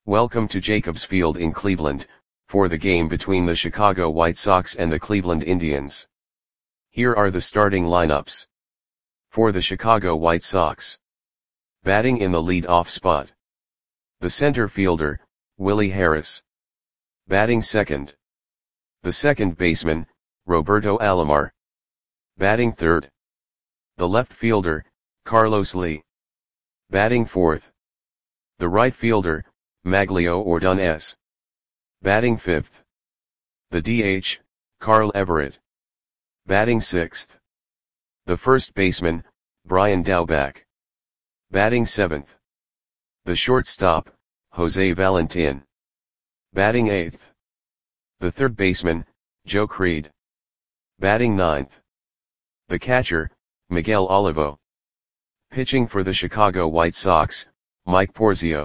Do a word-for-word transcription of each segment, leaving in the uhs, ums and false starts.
Welcome to Jacobs Field in Cleveland, for the game between the Chicago White Sox and the Cleveland Indians. Here are the starting lineups. For the Chicago White Sox. Batting in the lead-off spot. The center fielder, Willie Harris. Batting second. The second baseman, Roberto Alomar. Batting third. The left fielder, Carlos Lee. Batting fourth. The right fielder, Maglio Ordonez. Batting fifth. The D H, Carl Everett. Batting sixth. The first baseman, Brian Daubach. Batting seventh. The shortstop, Jose Valentin. Batting eighth. The third baseman, Joe Creed. Batting ninth. The catcher, Miguel Olivo. Pitching for the Chicago White Sox, Mike Porzio.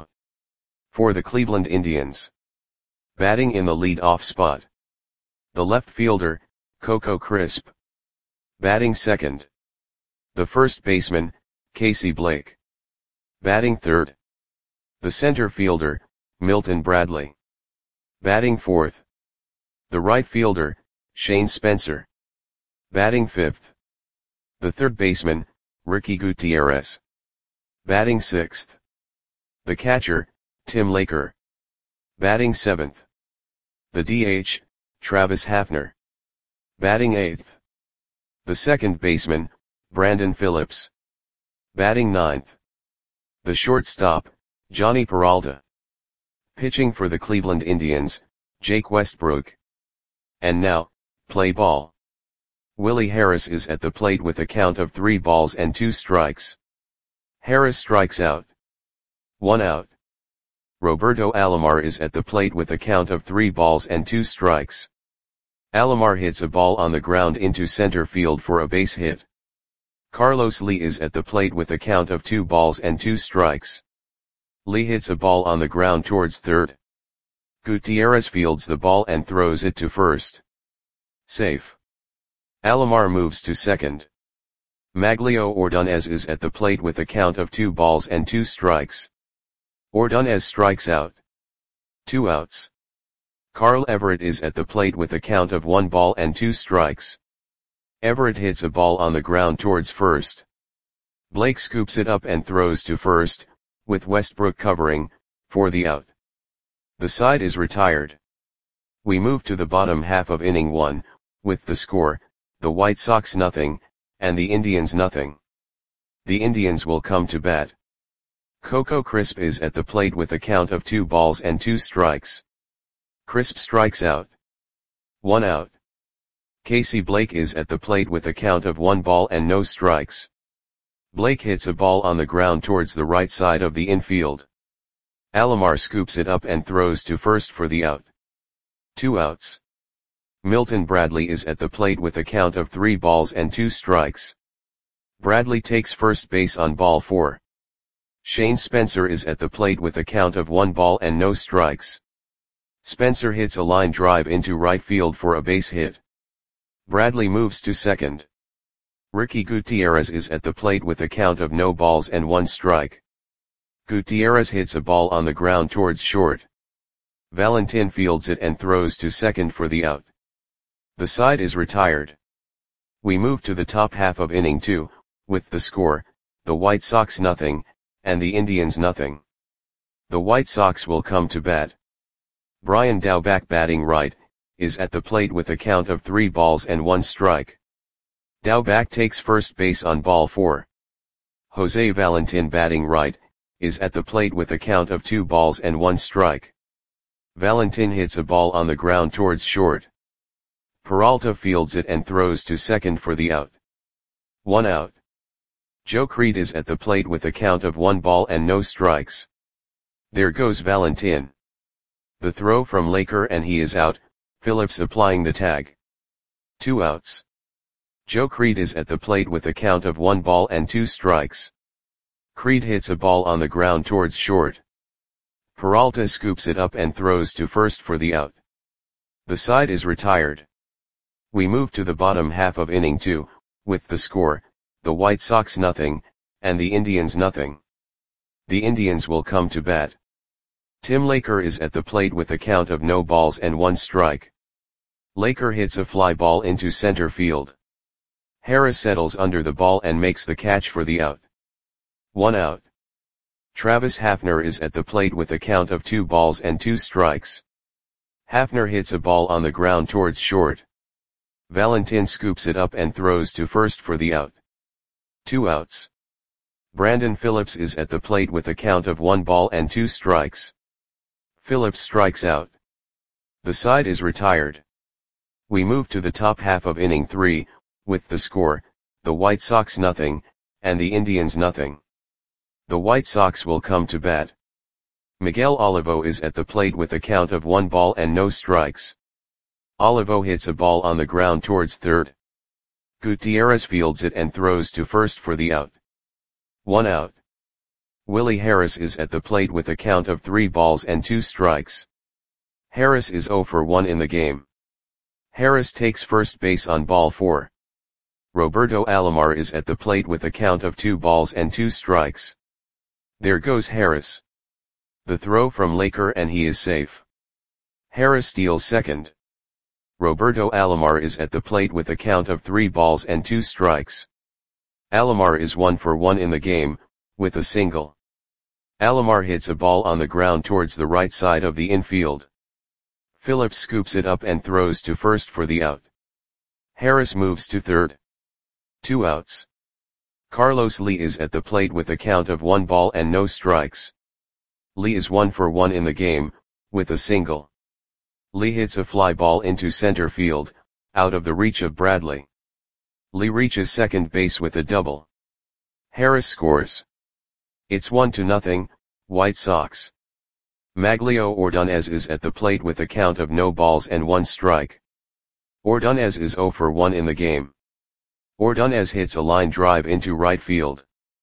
For the Cleveland Indians. Batting in the lead-off spot. The left fielder, Coco Crisp. Batting second. The first baseman, Casey Blake. Batting third. The center fielder, Milton Bradley. Batting fourth. The right fielder, Shane Spencer. Batting fifth. The third baseman, Ricky Gutierrez. Batting sixth. The catcher, Tim Laker. Batting seventh. The D H, Travis Hafner. Batting eighth. The second baseman, Brandon Phillips. Batting ninth. The shortstop, Johnny Peralta. Pitching for the Cleveland Indians, Jake Westbrook. And now, play ball. Willie Harris is at the plate with a count of three balls and two strikes. Harris strikes out. One out. Roberto Alomar is at the plate with a count of three balls and two strikes. Alomar hits a ball on the ground into center field for a base hit. Carlos Lee is at the plate with a count of two balls and two strikes. Lee hits a ball on the ground towards third. Gutierrez fields the ball and throws it to first. Safe. Alomar moves to second. Maglio Ordonez is at the plate with a count of two balls and two strikes. Ordonez strikes out. Two outs. Carl Everett is at the plate with a count of one ball and two strikes. Everett hits a ball on the ground towards first. Blake scoops it up and throws to first, with Westbrook covering, for the out. The side is retired. We move to the bottom half of inning one, with the score, the White Sox nothing, and the Indians nothing. The Indians will come to bat. Coco Crisp is at the plate with a count of two balls and two strikes. Crisp strikes out. One out. Casey Blake is at the plate with a count of one ball and no strikes. Blake hits a ball on the ground towards the right side of the infield. Alomar scoops it up and throws to first for the out. Two outs. Milton Bradley is at the plate with a count of three balls and two strikes. Bradley takes first base on ball four. Shane Spencer is at the plate with a count of one ball and no strikes. Spencer hits a line drive into right field for a base hit. Bradley moves to second. Ricky Gutierrez is at the plate with a count of no balls and one strike. Gutierrez hits a ball on the ground towards short. Valentin fields it and throws to second for the out. The side is retired. We move to the top half of inning two, with the score, the White Sox nothing, and the Indians nothing. The White Sox will come to bat. Brian Daubach batting right, is at the plate with a count of three balls and one strike. Daubach takes first base on ball four. Jose Valentin batting right, is at the plate with a count of two balls and one strike. Valentin hits a ball on the ground towards short. Peralta fields it and throws to second for the out. One out. Joe Creed is at the plate with a count of one ball and no strikes. There goes Valentin. The throw from Laker and he is out, Phillips applying the tag. Two outs. Joe Creed is at the plate with a count of one ball and two strikes. Creed hits a ball on the ground towards short. Peralta scoops it up and throws to first for the out. The side is retired. We move to the bottom half of inning two, with the score, the White Sox nothing, and the Indians nothing. The Indians will come to bat. Tim Laker is at the plate with a count of no balls and one strike. Laker hits a fly ball into center field. Harris settles under the ball and makes the catch for the out. One out. Travis Hafner is at the plate with a count of two balls and two strikes. Hafner hits a ball on the ground towards short. Valentin scoops it up and throws to first for the out. Two outs. Brandon Phillips is at the plate with a count of one ball and two strikes. Phillips strikes out. The side is retired. We move to the top half of inning three, with the score, the White Sox nothing, and the Indians nothing. The White Sox will come to bat. Miguel Olivo is at the plate with a count of one ball and no strikes. Olivo hits a ball on the ground towards third. Gutierrez fields it and throws to first for the out. One out. Willie Harris is at the plate with a count of three balls and two strikes. Harris is oh for one in the game. Harris takes first base on ball four. Roberto Alomar is at the plate with a count of two balls and two strikes. There goes Harris. The throw from Laker and he is safe. Harris steals second. Roberto Alomar is at the plate with a count of three balls and two strikes. Alomar is one for one in the game, with a single. Alomar hits a ball on the ground towards the right side of the infield. Phillips scoops it up and throws to first for the out. Harris moves to third. Two outs. Carlos Lee is at the plate with a count of one ball and no strikes. Lee is one for one in the game, with a single. Lee hits a fly ball into center field, out of the reach of Bradley. Lee reaches second base with a double. Harris scores. It's one to nothing, White Sox. Maglio Ordonez is at the plate with a count of no balls and one strike. Ordonez is oh for one in the game. Ordonez hits a line drive into right field.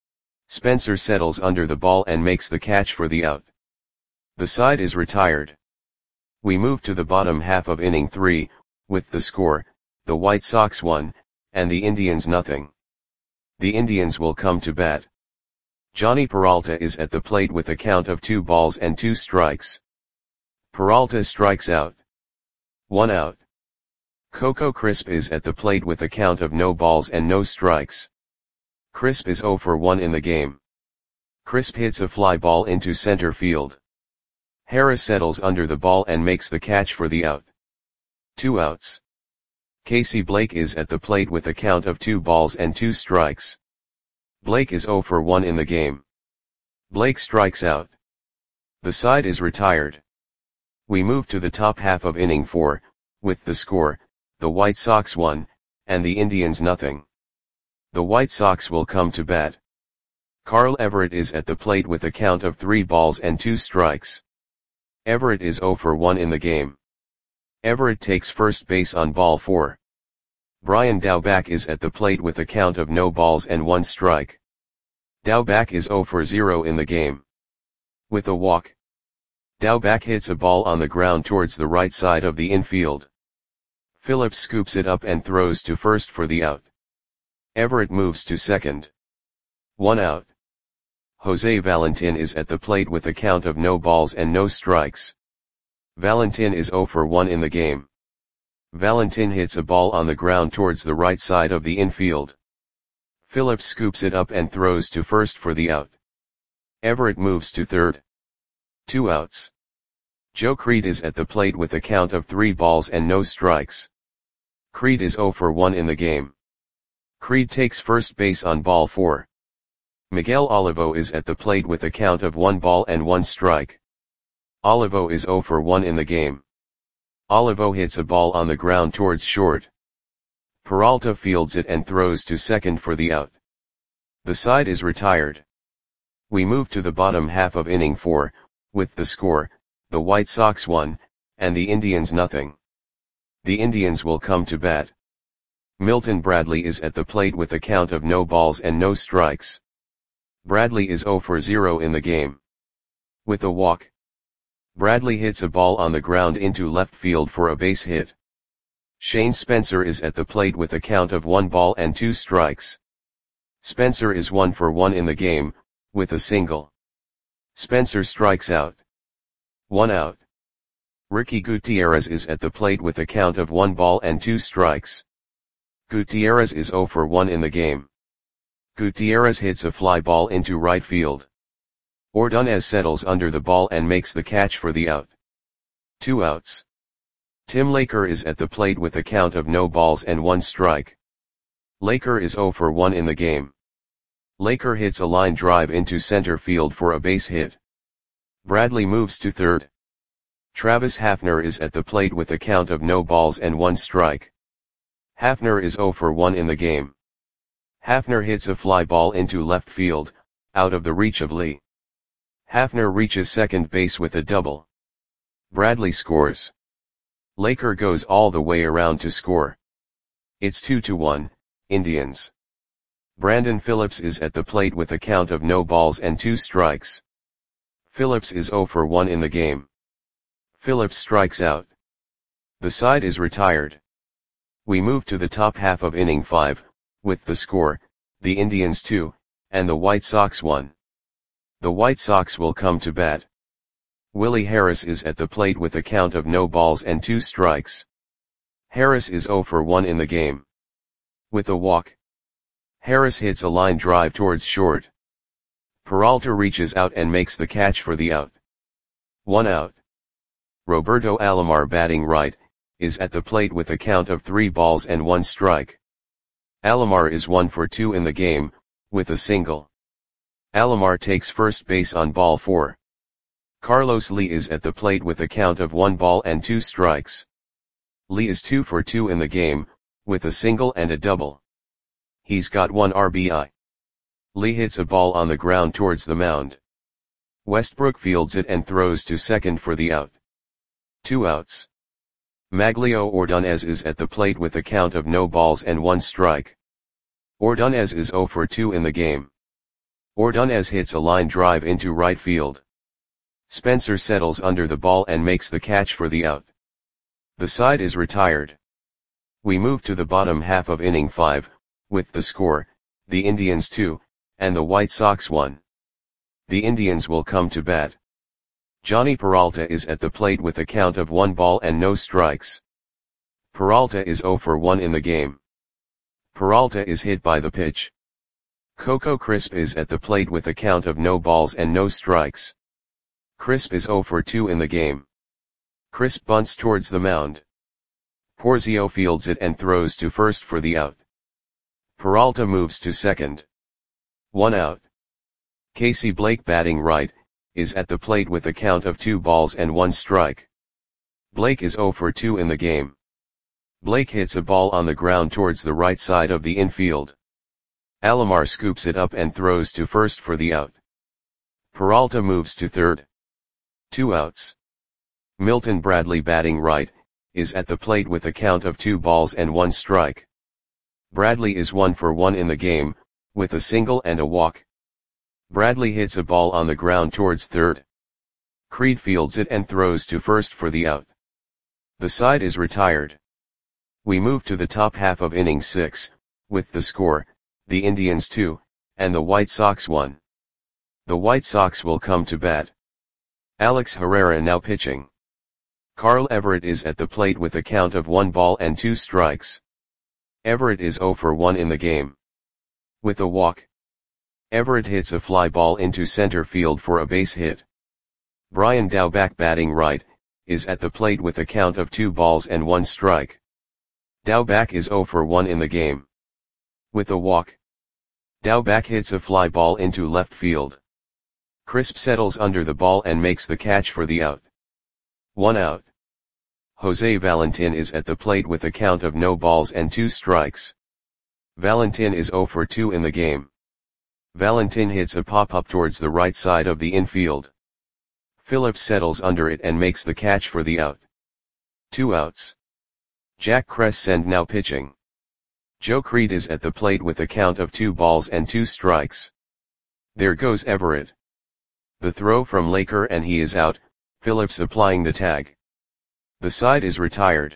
Spencer settles under the ball and makes the catch for the out. The side is retired. We move to the bottom half of inning three, with the score, the White Sox one, and the Indians nothing. The Indians will come to bat. Johnny Peralta is at the plate with a count of two balls and two strikes. Peralta strikes out. One out. Coco Crisp is at the plate with a count of no balls and no strikes. Crisp is oh for one in the game. Crisp hits a fly ball into center field. Harris settles under the ball and makes the catch for the out. Two outs. Casey Blake is at the plate with a count of two balls and two strikes. Blake is oh for one in the game. Blake strikes out. The side is retired. We move to the top half of inning four, with the score, the White Sox one, and the Indians nothing. The White Sox will come to bat. Carl Everett is at the plate with a count of three balls and two strikes. Everett is oh for one in the game. Everett takes first base on ball four. Brian Daubach is at the plate with a count of no balls and one strike. Daubach is oh for zero in the game. With a walk. Daubach hits a ball on the ground towards the right side of the infield. Phillips scoops it up and throws to first for the out. Everett moves to second. One out. Jose Valentin is at the plate with a count of no balls and no strikes. Valentin is oh for one in the game. Valentin hits a ball on the ground towards the right side of the infield. Phillips scoops it up and throws to first for the out. Everett moves to third. Two outs. Joe Creed is at the plate with a count of three balls and no strikes. Creed is oh for one in the game. Creed takes first base on ball four. Miguel Olivo is at the plate with a count of one ball and one strike. Olivo is oh for one in the game. Olivo hits a ball on the ground towards short. Peralta fields it and throws to second for the out. The side is retired. We move to the bottom half of inning four, with the score, the White Sox one, and the Indians nothing. The Indians will come to bat. Milton Bradley is at the plate with a count of no balls and no strikes. Bradley is oh for zero in the game. With a walk. Bradley hits a ball on the ground into left field for a base hit. Shane Spencer is at the plate with a count of one ball and two strikes. Spencer is one for one in the game, with a single. Spencer strikes out. One out. Ricky Gutierrez is at the plate with a count of one ball and two strikes. Gutierrez is zero for one in the game. Gutierrez hits a fly ball into right field. Ordonez settles under the ball and makes the catch for the out. Two outs. Tim Laker is at the plate with a count of no balls and one strike. Laker is zero for one in the game. Laker hits a line drive into center field for a base hit. Bradley moves to third. Travis Hafner is at the plate with a count of no balls and one strike. Hafner is zero for one in the game. Hafner hits a fly ball into left field, out of the reach of Lee. Hafner reaches second base with a double. Bradley scores. Laker goes all the way around to score. It's two to one, Indians. Brandon Phillips is at the plate with a count of no balls and two strikes. Phillips is zero for one in the game. Phillips strikes out. The side is retired. We move to the top half of inning five, with the score, the Indians two, and the White Sox one. The White Sox will come to bat. Willie Harris is at the plate with a count of no balls and two strikes. Harris is zero for one in the game. With a walk. Harris hits a line drive towards short. Peralta reaches out and makes the catch for the out. One out. Roberto Alomar, batting right, is at the plate with a count of three balls and one strike. Alomar is one for two in the game, with a single. Alomar takes first base on ball four. Carlos Lee is at the plate with a count of one ball and two strikes. Lee is two for two in the game, with a single and a double. He's got one R B I. Lee hits a ball on the ground towards the mound. Westbrook fields it and throws to second for the out. Two outs. Maglio Ordonez is at the plate with a count of no balls and one strike. Ordonez is zero for two in the game. Ordonez hits a line drive into right field. Spencer settles under the ball and makes the catch for the out. The side is retired. We move to the bottom half of inning five, with the score, the Indians two, and the White Sox one. The Indians will come to bat. Johnny Peralta is at the plate with a count of one ball and no strikes. Peralta is zero for one in the game. Peralta is hit by the pitch. Coco Crisp is at the plate with a count of no balls and no strikes. Crisp is zero for two in the game. Crisp bunts towards the mound. Porzio fields it and throws to first for the out. Peralta moves to second. One out. Casey Blake, batting right, is at the plate with a count of two balls and one strike. Blake is zero for two in the game. Blake hits a ball on the ground towards the right side of the infield. Alomar scoops it up and throws to first for the out. Peralta moves to third. Two outs. Milton Bradley, batting right, is at the plate with a count of two balls and one strike. Bradley is one for one in the game, with a single and a walk. Bradley hits a ball on the ground towards third. Creed fields it and throws to first for the out. The side is retired. We move to the top half of inning six, with the score, the Indians two, and the White Sox one. The White Sox will come to bat. Alex Herrera now pitching. Carl Everett is at the plate with a count of one ball and two strikes. Everett is zero for one in the game. With a walk. Everett hits a fly ball into center field for a base hit. Brian Daubach, batting right, is at the plate with a count of two balls and one strike. Daubach is zero for one in the game. With a walk. Daubach hits a fly ball into left field. Crisp settles under the ball and makes the catch for the out. One out. Jose Valentin is at the plate with a count of no balls and two strikes. Valentin is zero for two in the game. Valentin hits a pop-up towards the right side of the infield. Phillips settles under it and makes the catch for the out. Two outs. Jack Crescent now pitching. Joe Creed is at the plate with a count of two balls and two strikes. There goes Everett. The throw from Laker and he is out, Phillips applying the tag. The side is retired.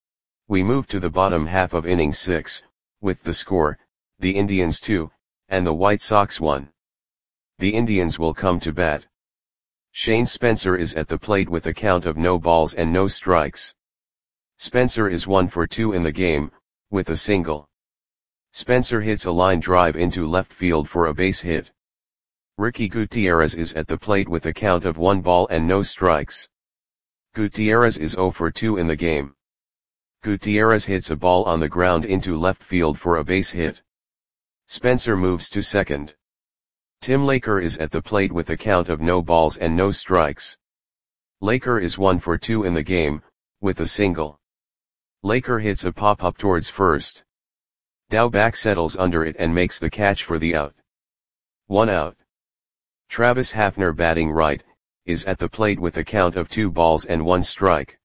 We move to the bottom half of inning six, with the score, the Indians two, and the White Sox one. The Indians will come to bat. Shane Spencer is at the plate with a count of no balls and no strikes. Spencer is one for two in the game, with a single. Spencer hits a line drive into left field for a base hit. Ricky Gutierrez is at the plate with a count of one ball and no strikes. Gutierrez is zero for two in the game. Gutierrez hits a ball on the ground into left field for a base hit. Spencer moves to second. Tim Laker is at the plate with a count of no balls and no strikes. Laker is one for two in the game, with a single. Laker hits a pop-up towards first. Daubach settles under it and makes the catch for the out. One out. Travis Hafner, batting right, is at the plate with a count of two balls and one strike.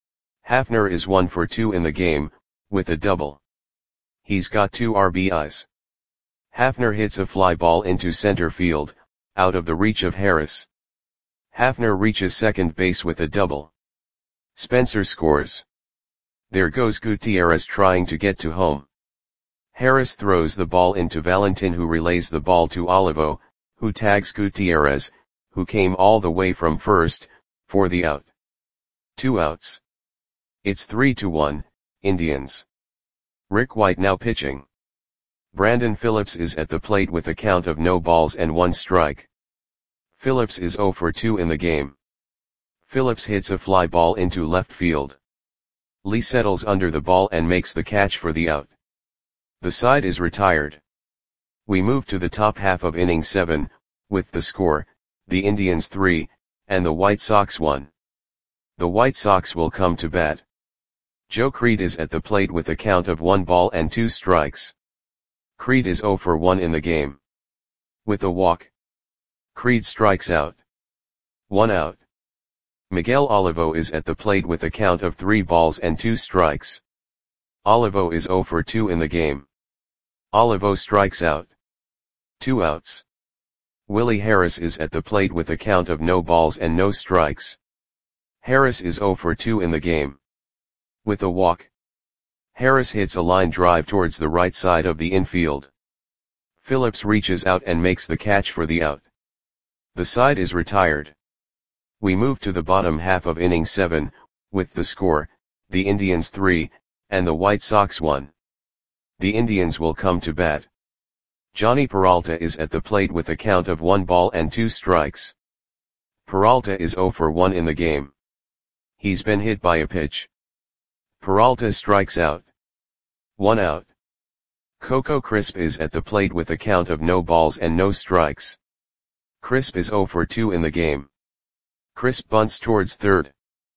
Hafner is one for two in the game, with a double. He's got two R B Is. Hafner hits a fly ball into center field, out of the reach of Harris. Hafner reaches second base with a double. Spencer scores. There goes Gutierrez trying to get to home. Harris throws the ball into Valentin, who relays the ball to Olivo, who tags Gutierrez, who came all the way from first, for the out. Two outs. It's three to one, Indians. Rick White now pitching. Brandon Phillips is at the plate with a count of no balls and one strike. Phillips is zero for two in the game. Phillips hits a fly ball into left field. Lee settles under the ball and makes the catch for the out. The side is retired. We move to the top half of inning seven, with the score, the Indians three, and the White Sox one. The White Sox will come to bat. Joe Creed is at the plate with a count of one ball and two strikes. Creed is zero for one in the game. With a walk. Creed strikes out. One out. Miguel Olivo is at the plate with a count of three balls and two strikes. Olivo is zero for two in the game. Olivo strikes out. Two outs. Willie Harris is at the plate with a count of no balls and no strikes. Harris is zero for two in the game. With a walk. Harris hits a line drive towards the right side of the infield. Phillips reaches out and makes the catch for the out. The side is retired. We move to the bottom half of inning seven, with the score, the Indians three, and the White Sox one. The Indians will come to bat. Johnny Peralta is at the plate with a count of one ball and two strikes. Peralta is zero for one in the game. He's been hit by a pitch. Peralta strikes out. One out. Coco Crisp is at the plate with a count of no balls and no strikes. Crisp is zero for two in the game. Crisp bunts towards third.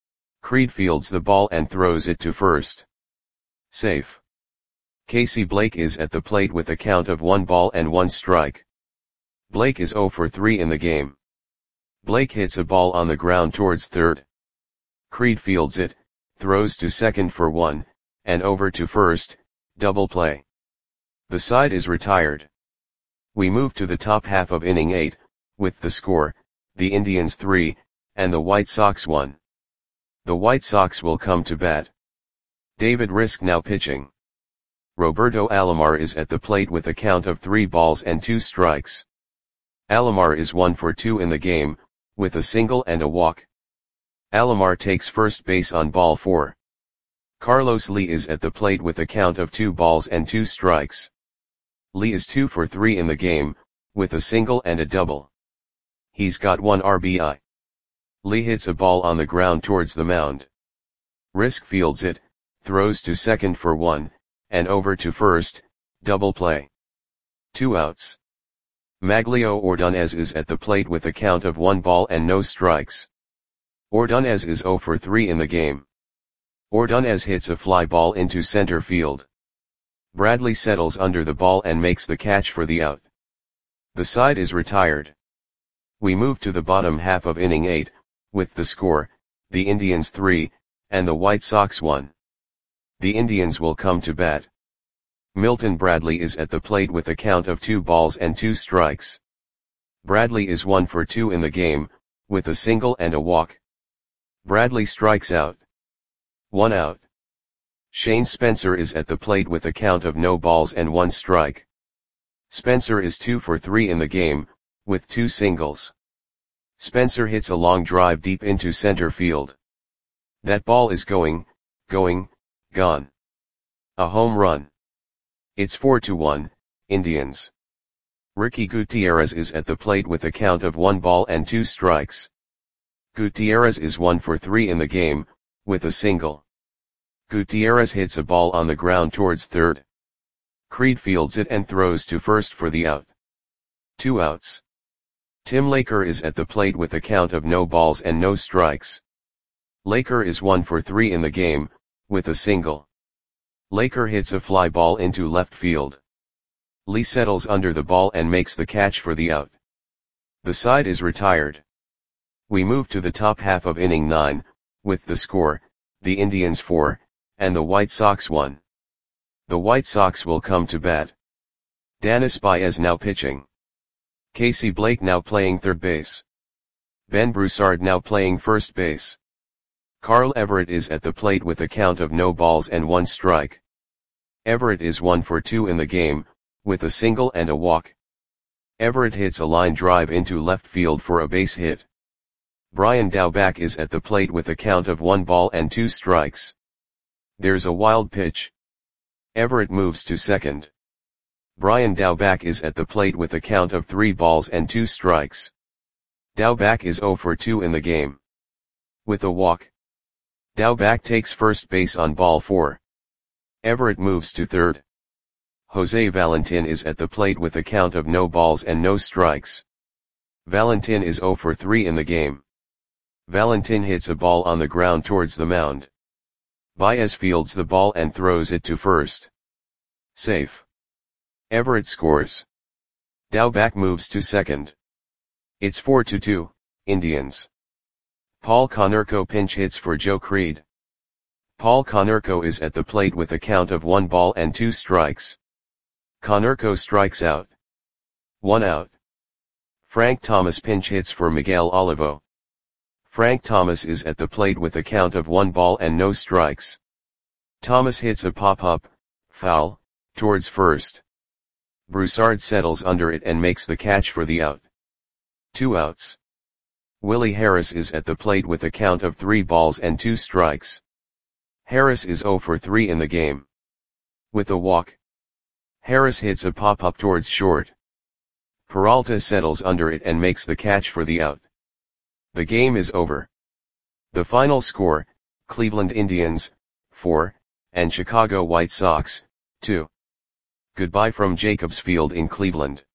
Creed fields the ball and throws it to first. Safe. Casey Blake is at the plate with a count of one ball and one strike. Blake is zero for three in the game. Blake hits a ball on the ground towards third. Creed fields it, throws to second for one, and over to first, double play. The side is retired. We move to the top half of inning eight, with the score, the Indians three, and the White Sox one. The White Sox will come to bat. David Risk now pitching. Roberto Alomar is at the plate with a count of three balls and two strikes. Alomar is one for two in the game, with a single and a walk. Alomar takes first base on ball four. Carlos Lee is at the plate with a count of two balls and two strikes. Lee is two for three in the game, with a single and a double. He's got one R B I. Lee hits a ball on the ground towards the mound. Risk fields it, throws to second for one, and over to first, double play. Two outs. Maglio Ordonez is at the plate with a count of one ball and no strikes. Ordonez is zero for three in the game. Ordonez hits a fly ball into center field. Bradley settles under the ball and makes the catch for the out. The side is retired. We move to the bottom half of inning eight, with the score, the Indians three, and the White Sox one. The Indians will come to bat. Milton Bradley is at the plate with a count of two balls and two strikes. Bradley is one for two in the game, with a single and a walk. Bradley strikes out. One out. Shane Spencer is at the plate with a count of no balls and one strike. Spencer is two for three in the game, with two singles. Spencer hits a long drive deep into center field. That ball is going, going, gone. A home run. It's four to one, Indians. Ricky Gutierrez is at the plate with a count of one ball and two strikes. Gutierrez is one for three in the game, with a single. Gutierrez hits a ball on the ground towards third. Creed fields it and throws to first for the out. Two outs. Tim Laker is at the plate with a count of no balls and no strikes. Laker is one for three in the game, with a single. Laker hits a fly ball into left field. Lee settles under the ball and makes the catch for the out. The side is retired. We move to the top half of inning nine, with the score, the Indians four, and the White Sox one. The White Sox will come to bat. Danis Baez now pitching. Casey Blake now playing third base. Ben Broussard now playing first base. Carl Everett is at the plate with a count of no balls and one strike. Everett is one for two in the game, with a single and a walk. Everett hits a line drive into left field for a base hit. Brian Daubach is at the plate with a count of one ball and two strikes. There's a wild pitch. Everett moves to second. Brian Daubach is at the plate with a count of three balls and two strikes. Daubach is zero for two in the game. With a walk. Daubach takes first base on ball four. Everett moves to third. Jose Valentin is at the plate with a count of no balls and no strikes. Valentin is zero for three in the game. Valentin hits a ball on the ground towards the mound. Baez fields the ball and throws it to first. Safe. Everett scores. Daubach moves to second. It's four to two, Indians. Paul Konerko pinch hits for Joe Creed. Paul Konerko is at the plate with a count of one ball and two strikes. Konerko strikes out. One out. Frank Thomas pinch hits for Miguel Olivo. Frank Thomas is at the plate with a count of one ball and no strikes. Thomas hits a pop-up, foul, towards first. Broussard settles under it and makes the catch for the out. Two outs. Willie Harris is at the plate with a count of three balls and two strikes. Harris is zero for three in the game. With a walk. Harris hits a pop-up towards short. Peralta settles under it and makes the catch for the out. The game is over. The final score, Cleveland Indians, four, and Chicago White Sox, two. Goodbye from Jacobs Field in Cleveland.